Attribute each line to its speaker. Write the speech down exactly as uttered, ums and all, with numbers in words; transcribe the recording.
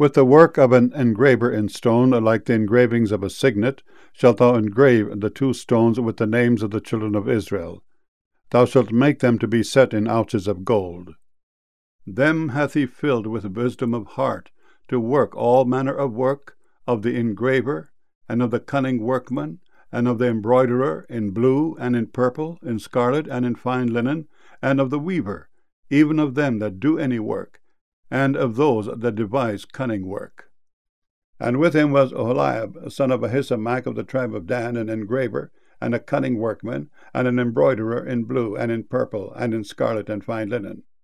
Speaker 1: With the work of an engraver in stone, like the engravings of a signet, shalt thou engrave the two stones with the names of the children of Israel. Thou shalt make them to be set in ouches of gold. Them hath he filled with wisdom of heart, to work all manner of work, of the engraver, and of the cunning workman, and of the embroiderer, in blue, and in purple, in scarlet, and in fine linen, and of the weaver, even of them that do any work, and of those that devise cunning work. And with him was Oholiab, son of Ahisamach of the tribe of Dan, an engraver, and a cunning workman, and an embroiderer in blue, and in purple, and in scarlet, and fine linen.